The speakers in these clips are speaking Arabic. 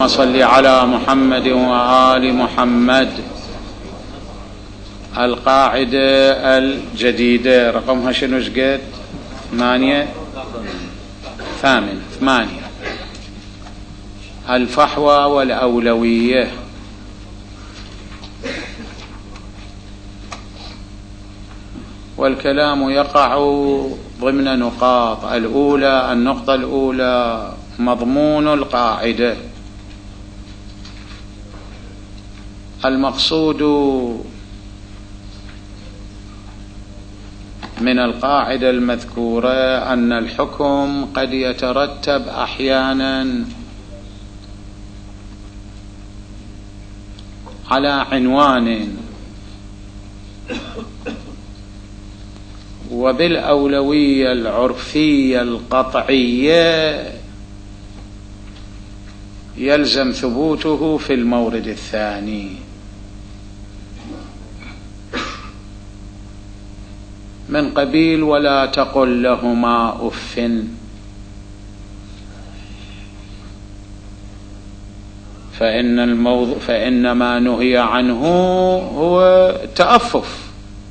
صل على محمد وآل محمد. القاعدة الجديدة رقمها شنو شقد؟ 8. الفحوى والأولوية. والكلام يقع ضمن نقاط. الأولى، النقطة الأولى مضمون القاعدة. المقصود من القاعدة المذكورة أن الحكم قد يترتب أحيانا على عنوان، وبالأولوية العرفية القطعية يلزم ثبوته في المورد الثاني، من قبيل ولا تقل لهما أف، فإن ما نهي عنه هو التأفف،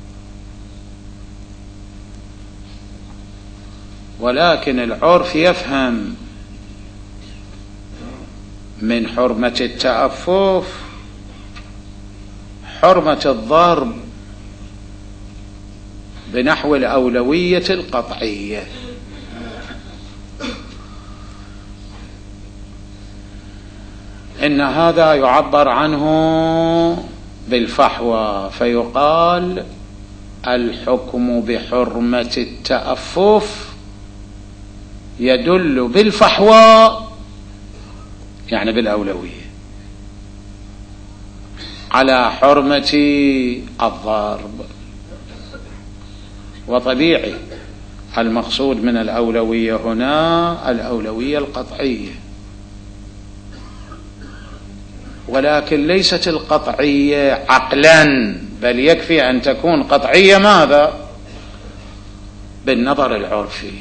ولكن العرف يفهم من حرمة التأفف حرمة الضرب بنحو الأولوية القطعية. إن هذا يعبر عنه بالفحوى، فيقال الحكم بحرمة التأفف يدل بالفحوى، يعني بالأولوية، على حرمة الضرب. وطبيعي المقصود من الأولوية هنا الأولوية القطعية، ولكن ليست القطعية عقلا، بل يكفي أن تكون قطعية ماذا؟ بالنظر العرفي.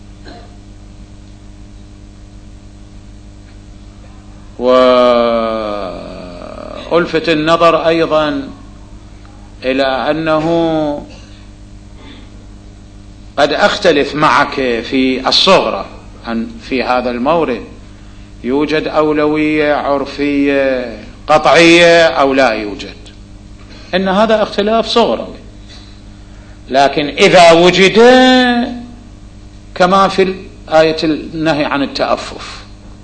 وألفت النظر أيضا إلى أنه قد أختلف معك في الصغرى أن في هذا المورد يوجد أولوية عرفية قطعية أو لا يوجد. إن هذا اختلاف صغروي، لكن إذا وجد كما في آية النهي عن التأفف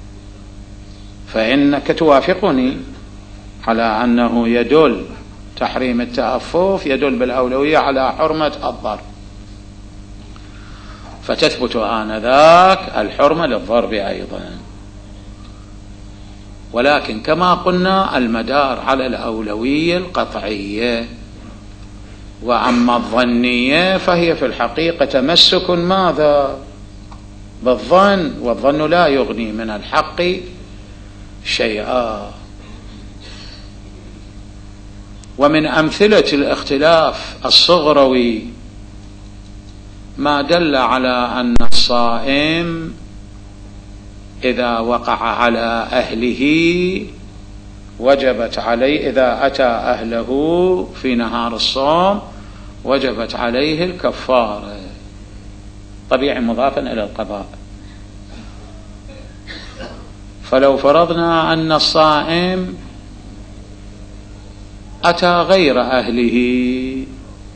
فإنك توافقني على أنه يدل تحريم التأفف يدل بالأولوية على حرمة الضرب، فتثبت آنذاك الحرمة للضرب أيضا. ولكن كما قلنا المدار على الأولوية القطعية، وأما الظنية فهي في الحقيقة تمسك ماذا؟ بالظن، والظن لا يغني من الحق شيئا. ومن أمثلة الاختلاف الصغروي ما دل على أن الصائم إذا وقع على أهله وجبت عليه، إذا أتى أهله في نهار الصوم وجبت عليه الكفارة، طبيعي مضافا إلى القضاء. فلو فرضنا أن الصائم أتى غير أهله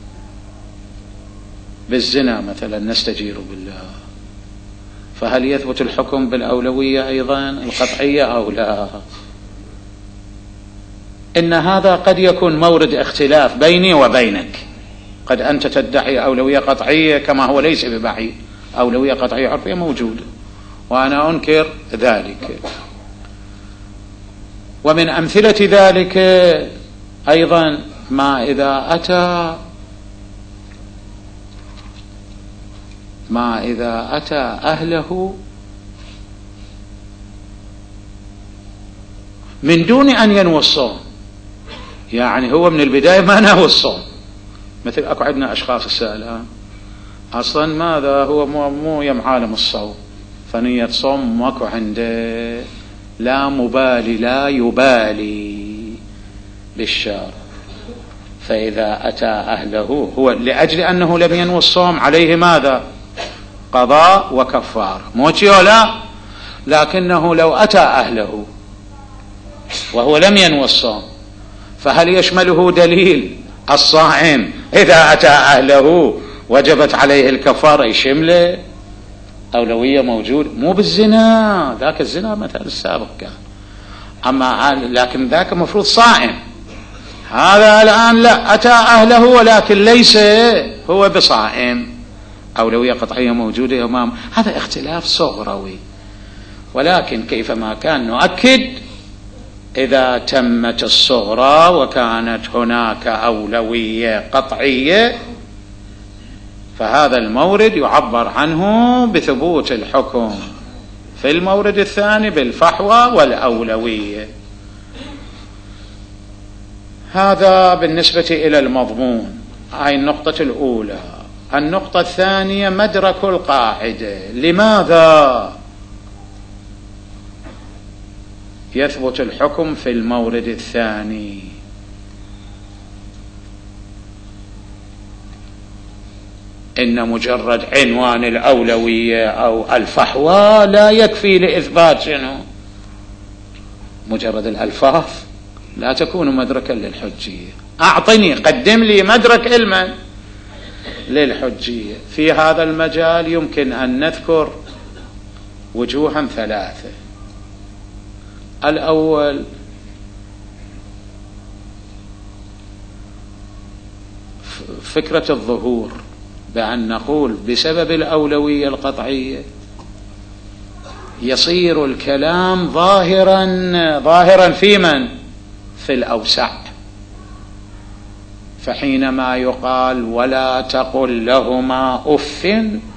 بالزنا مثلا، نستجير بالله، فهل يثبت الحكم بالأولوية أيضا القطعية أو لا؟ إن هذا قد يكون مورد اختلاف بيني وبينك. قد أنت تدعي أولوية قطعية كما هو ليس ببعيد، أولوية قطعية عرفية موجودة، وأنا أنكر ذلك. ومن أمثلة ذلك أيضا ما إذا أتى أهله من دون أن ينوي الصوم، يعني هو من البداية ما نوى الصوم. مثل أكو عندنا أشخاص السائل أصلا ماذا هو مو يم عالم الصوم، فنية صوم ماكو عنده، لا مبالي لا يبالي بالشر، فإذا أتى أهله هو لأجل أنه لم ينوي الصوم عليه ماذا؟ قضاء وكفار، موتي ولا، لكنه لو أتى أهله وهو لم ينوي الصوم فهل يشمله دليل الصائم إذا أتى أهله وجبت عليه الكفارة؟ يشمله أولوية موجود، مو بالزنا، ذاك الزنا مثل السابق كان، أما لكن ذاك مفروض صائم، هذا الآن لا، أتى أهله ولكن ليس هو بصائم، أولوية قطعية موجودة أمام. هذا اختلاف صغروي، ولكن كيفما كان نؤكد إذا تمت الصغرى وكانت هناك أولوية قطعية فهذا المورد يعبر عنه بثبوت الحكم في المورد الثاني بالفحوى والأولوية. هذا بالنسبة إلى المضمون، هاي النقطة الأولى. النقطة الثانية مدرك القاعدة، لماذا يثبت الحكم في المورد الثاني؟ إن مجرد عنوان الأولوية أو الفحوى لا يكفي لإثبات شنو؟ مجرد الألفاظ لا تكون مدركا للحجية. أعطني، قدم لي مدرك علما للحجية. في هذا المجال يمكن أن نذكر وجوها ثلاثة. الأول فكرة الظهور، بأن نقول بسبب الأولوية القطعية يصير الكلام ظاهرا في من؟ في الأوسع. فحينما يقال ولا تقل لهما أف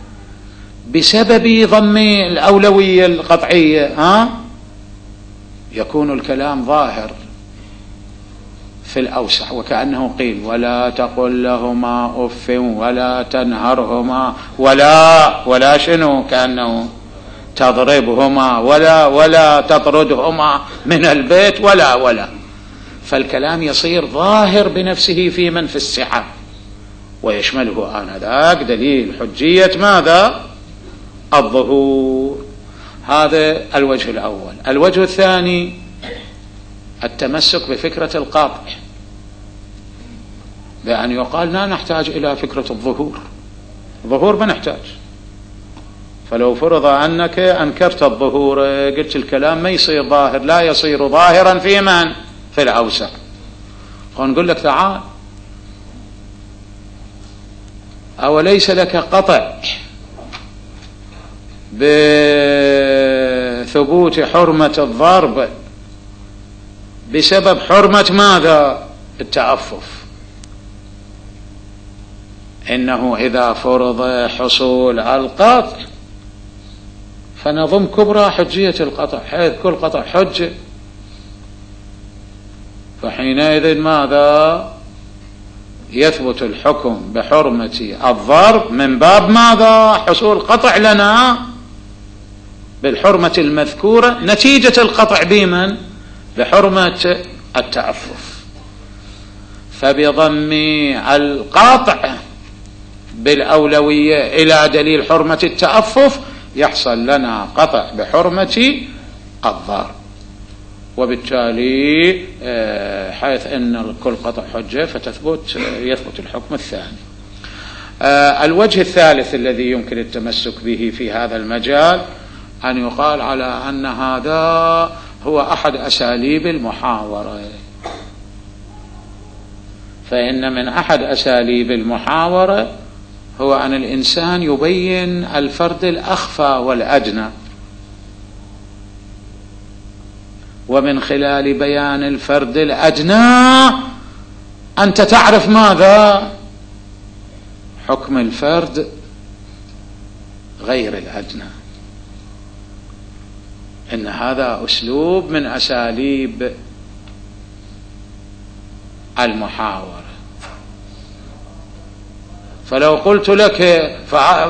بسبب ضم الأولوية القطعية يكون الكلام ظاهر في الأوسع، وكأنه قيل ولا تقل لهما أف ولا تنهرهما ولا شنو، كأنه تضربهما ولا تطردهما من البيت ولا. فالكلام يصير ظاهر بنفسه في من؟ في السعة، ويشمله آنذاك دليل حجية ماذا؟ الظهور. هذا الوجه الأول. الوجه الثاني التمسك بفكرة القاطع، بأن يقال لا نحتاج إلى فكرة الظهور ما نحتاج. فلو فرض أنك أنكرت الظهور، قلت الكلام ما يصير ظاهر، لا يصير ظاهرا في من؟ في الأوسع. نقول لك تعال، أوليس لك قطع بثبوت حرمة الضرب بسبب حرمة ماذا؟ التعفف. إنه إذا فرض حصول القطع فنظم كبرى حجية القطع، حيث كل قطع حجة، فحينئذ ماذا؟ يثبت الحكم بحرمة الضرب من باب ماذا؟ حصول قطع لنا بالحرمة المذكورة نتيجة القطع بمن؟ بحرمة التعفف. فبضم القطع بالأولوية إلى دليل حرمة التعفف يحصل لنا قطع بحرمة الضرب، وبالتالي حيث أن كل قطع حجة يثبت الحكم الثاني. الوجه الثالث الذي يمكن التمسك به في هذا المجال أن يقال على أن هذا هو أحد أساليب المحاورة، فإن من أحد أساليب المحاورة هو أن الإنسان يبين الفرد الأخفى والأدنى، ومن خلال بيان الفرد الأدنى أنت تعرف ماذا؟ حكم الفرد غير الأدنى. إن هذا أسلوب من أساليب المحاورة. فلو قلت لك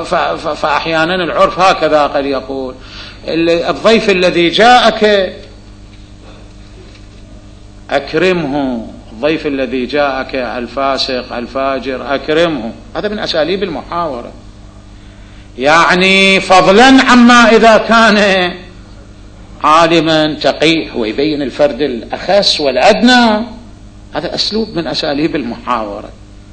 فأحيانا العرف هكذا قد يقول الضيف الذي جاءك أكرمه، الضيف الذي جاءك الفاسق الفاجر أكرمه، هذا من أساليب المحاورة. يعني فضلا عما إذا كان عالما تقي ويبين الفرد الأخس والأدنى، هذا أسلوب من أساليب المحاورة.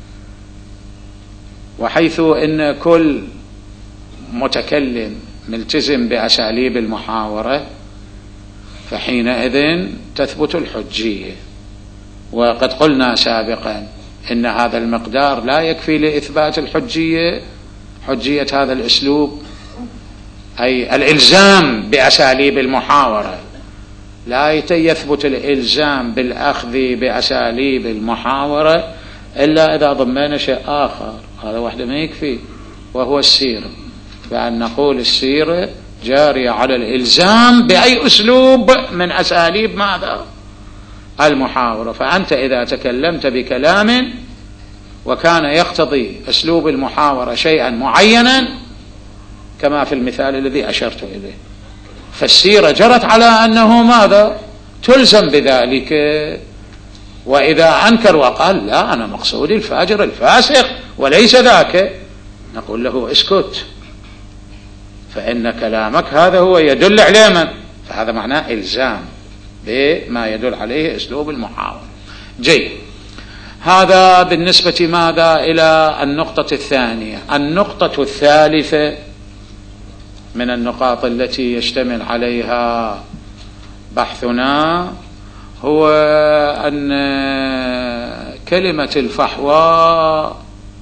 وحيث إن كل متكلم ملتزم بأساليب المحاورة فحينئذ تثبت الحجية. وقد قلنا سابقا إن هذا المقدار لا يكفي لإثبات الحجية، حجية هذا الأسلوب أي الإلزام بأساليب المحاورة، لا يثبت الإلزام بالأخذ بأساليب المحاورة إلا إذا ضمن شيء آخر، هذا وحده ما يكفي، وهو السيرة. فأن نقول السيرة جارية على الإلزام بأي أسلوب من أساليب ماذا؟ المحاورة. فأنت إذا تكلمت بكلام وكان يقتضي أسلوب المحاورة شيئا معينا كما في المثال الذي أشرت إليه، فالسيرة جرت على أنه ماذا؟ تلزم بذلك. وإذا أنكر وقال لا أنا مقصودي الفاجر الفاسق وليس ذاك، نقول له اسكت، فإن كلامك هذا هو يدل عليه من؟ فهذا معناه إلزام بما يدل عليه أسلوب المحاورة. جيد، هذا بالنسبة ماذا؟ إلى النقطة الثانية. النقطة الثالثة من النقاط التي يشتمل عليها بحثنا هو أن كلمة الفحوى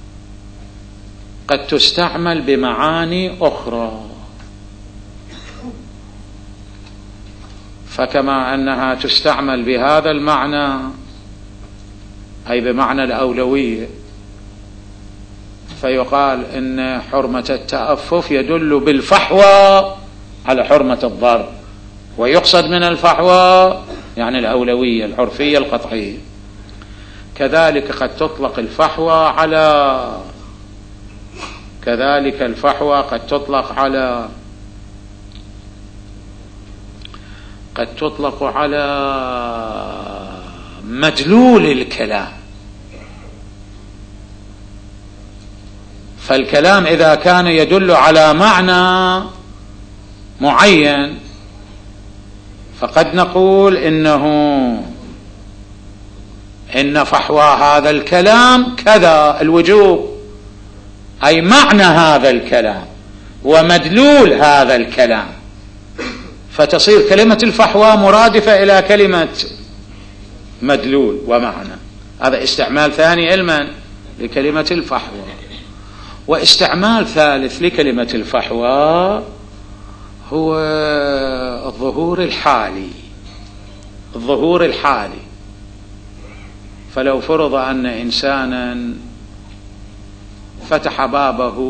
قد تستعمل بمعاني أخرى، فكما أنها تستعمل بهذا المعنى أي بمعنى الأولوية، فيقال إن حرمة التأفف يدل بالفحوى على حرمة الضرب، ويقصد من الفحوى يعني الأولوية العرفية القطعية. كذلك قد تطلق الفحوى قد تطلق على مدلول الكلام. فالكلام إذا كان يدل على معنى معين فقد نقول إن فحوى هذا الكلام كذا الوجوب، أي معنى هذا الكلام ومدلول هذا الكلام، فتصير كلمة الفحوى مرادفة إلى كلمة مدلول ومعنى. هذا استعمال ثاني علما لكلمة الفحوى. واستعمال ثالث لكلمة الفحوى هو الظهور الحالي. فلو فرض أن إنسانا فتح بابه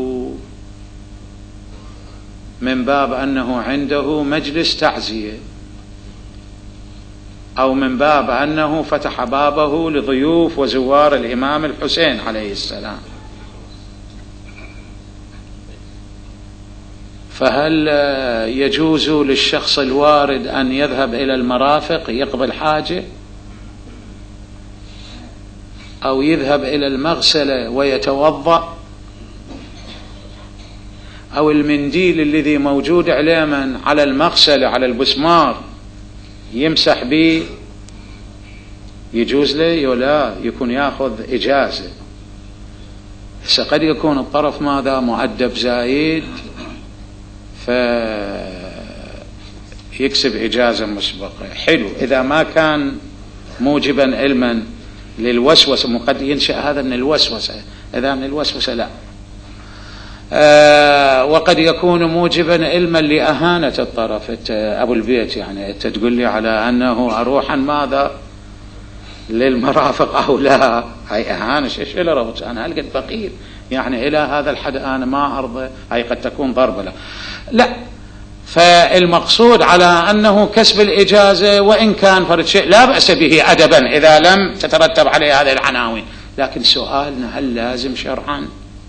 من باب أنه عنده مجلس تعزية، أو من باب أنه فتح بابه لضيوف وزوار الإمام الحسين عليه السلام، فهل يجوز للشخص الوارد أن يذهب إلى المرافق يقضي الحاجة، أو يذهب إلى المغسلة ويتوضأ، أو المنديل الذي موجود عليه من على المغسلة على البسمار يمسح به، يجوز له ولا يكون يأخذ إجازة؟ قد يكون الطرف ماذا مؤدب زايد فيكسب إجازة مسبقة. حلو، إذا ما كان موجبا علما للوسوسة، قد ينشأ هذا من الوسوسة، إذا من الوسوسة لا. وقد يكون موجبا علما لأهانة الطرف، أبو البيت يعني تقول لي على أنه أروحا ماذا للمرافق أو لا، هاي أهانة شيء لربط، أنا هلقد فقير يعني إلى هذا الحد أنا ما أرضى، هاي قد تكون ضربة لا. فالمقصود على أنه كسب الإجازة، وإن كان فرد شيء لا بأس به أدبا إذا لم تترتب عليه هذه العناوين، لكن سؤالنا هل لازم شرعا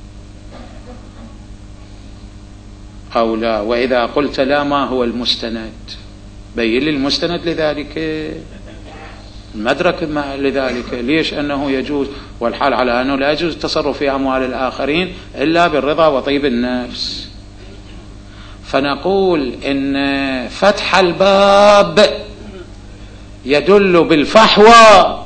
أو لا؟ وإذا قلت لا ما هو المستند؟ بين لي المستند لذلك. المدرك لذلك. ليش؟ أنه يجوز، والحال على أنه لا يجوز التصرف في أموال الآخرين إلا بالرضا وطيب النفس. فنقول إن فتح الباب يدل بالفحوى،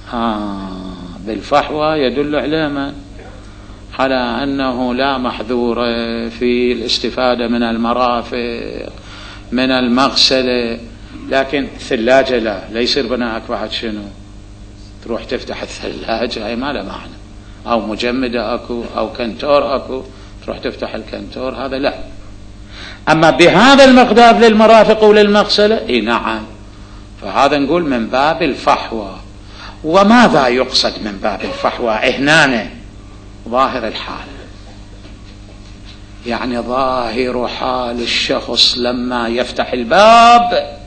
بالفحوى يدل على أنه لا محذور في الاستفادة من المرافق من المغسلة. لكن الثلاجة لا يصير بناءك بعد شنو تروح تفتح الثلاجة، هاي ما له معنى. أو مجمدة أكو أو كنتور أكو تروح تفتح الكنتور، هذا لا. أما بهذا المقدار للمرافق وللمغسلة نعم، فهذا نقول من باب الفحوى. وماذا يقصد من باب الفحوى هنا؟ ظاهر الحال، يعني ظاهر حال الشخص لما يفتح الباب.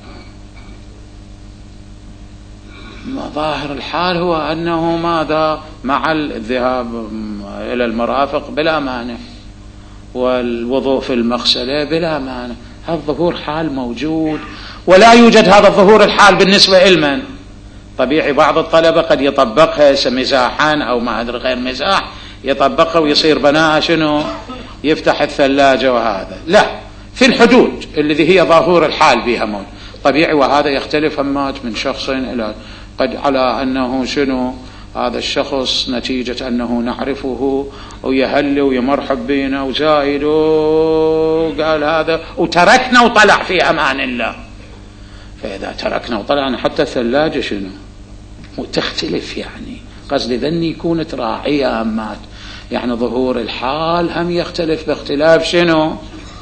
ظاهر الحال هو أنه ماذا؟ مع الذهاب إلى المرافق بلا مانع والوضوء في المغسلة بلا مانع، هذا ظهور حال موجود. ولا يوجد هذا الظهور الحال بالنسبة لمن؟ طبيعي بعض الطلبة قد يطبقها مزاحا أو ما أدري غير مزاح، يطبقها ويصير بناها شنو؟ يفتح الثلاجة وهذا لا، في الحدود الذي هي ظهور الحال بها موت طبيعي. وهذا يختلف همات من شخص إلى قد على أنه شنو هذا الشخص نتيجة أنه نعرفه ويهل ويمرحب بينا وزايد وقال هذا وتركنا وطلع في أمان الله. فإذا تركنا وطلعنا حتى الثلاجة شنو وتختلف، يعني قصدي ذني يكون تراعية همات، يعني ظهور الحال هم يختلف باختلاف شنو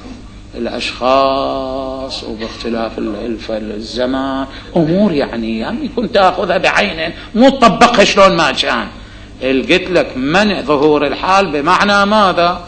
الأشخاص وباختلاف الزمان، أمور يعني يكون تأخذها بعينه مو تطبقها شلون ما كان. قلت لك منع ظهور الحال بمعنى ماذا؟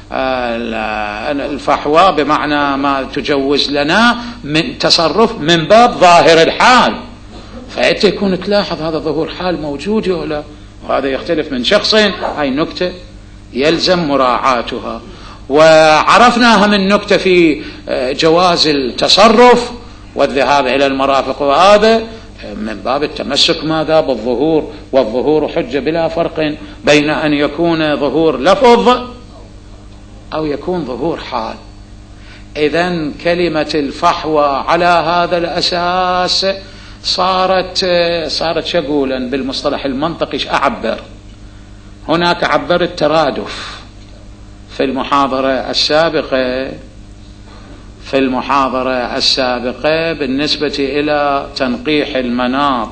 الفحوى بمعنى ما تجوز لنا من تصرف من باب ظاهر الحال، فأنت يكون تلاحظ هذا ظهور حال موجود ولا، وهذا يختلف من شخصين. هاي نكتة يلزم مراعاتها. وعرفناها من نكتة في جواز التصرف والذهاب إلى المرافق، وهذا من باب التمسك ماذا بالظهور، والظهور حجة بلا فرق بين أن يكون ظهور لفظ أو يكون ظهور حال. إذن كلمة الفحوى على هذا الأساس صارت شغولا بالمصطلح المنطقي. أعبر هناك عبر الترادف في المحاضرة السابقة بالنسبة إلى تنقيح المناط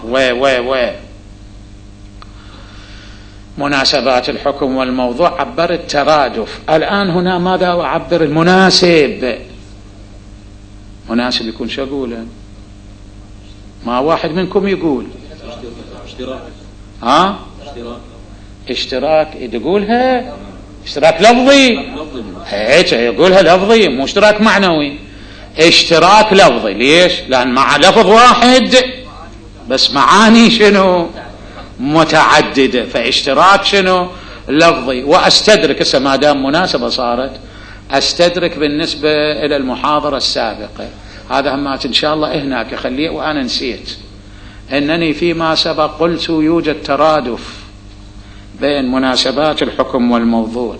مناسبات الحكم والموضوع، عبر الترادف. الآن هنا ماذا أعبر؟ المناسب. مناسب يكون شغولا، ما واحد منكم يقول اشتراك تقولها اشتراك لفظي، هيك يقولها لفظي مو اشتراك معنوي، اشتراك لفظي. ليش؟ لأن مع لفظ واحد بس معاني شنو متعددة، فاشتراك شنو لفظي. واستدرك هسه ما دام مناسبة صارت استدرك بالنسبة إلى المحاضرة السابقة، هذا همات إن شاء الله هناك خليه. وأنا نسيت أنني فيما سبق قلت يوجد ترادف بين مناسبات الحكم والموضوع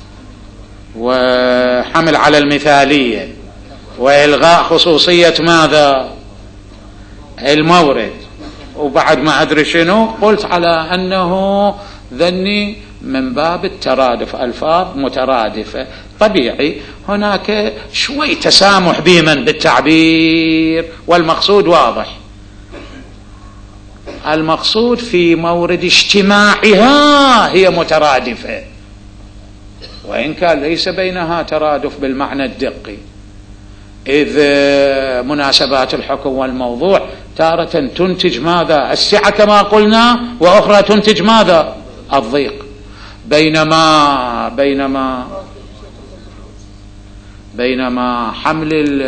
وحمل على المثالية وإلغاء خصوصية ماذا المورد، وبعد ما أدري شنو قلت على أنه ذني من باب الترادف، ألفاظ مترادفة طبيعي. هناك شوي تسامح بمن بالتعبير، والمقصود واضح. المقصود في مورد اجتماعها هي مترادفة، وإن كان ليس بينها ترادف بالمعنى الدقي، إذ مناسبات الحكم والموضوع تارة تنتج ماذا السعة كما قلنا، وأخرى تنتج ماذا الضيق. بينما حمل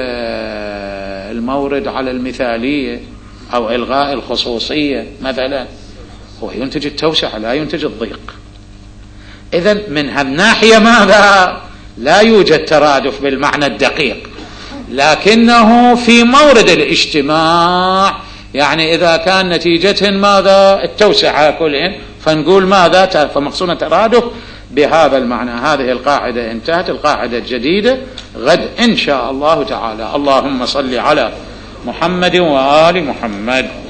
المورد على المثالية أو إلغاء الخصوصية مثلا هو ينتج التوسعة لا ينتج الضيق. إذن من هالناحية ماذا لا يوجد ترادف بالمعنى الدقيق، لكنه في مورد الاجتماع يعني إذا كان نتيجة ماذا التوسعة كلهم، فنقول ماذا فمقصودنا ترادف بهذا المعنى. هذه القاعدة انتهت. القاعدة الجديدة غد إن شاء الله تعالى. اللهم صل على محمد وآل محمد.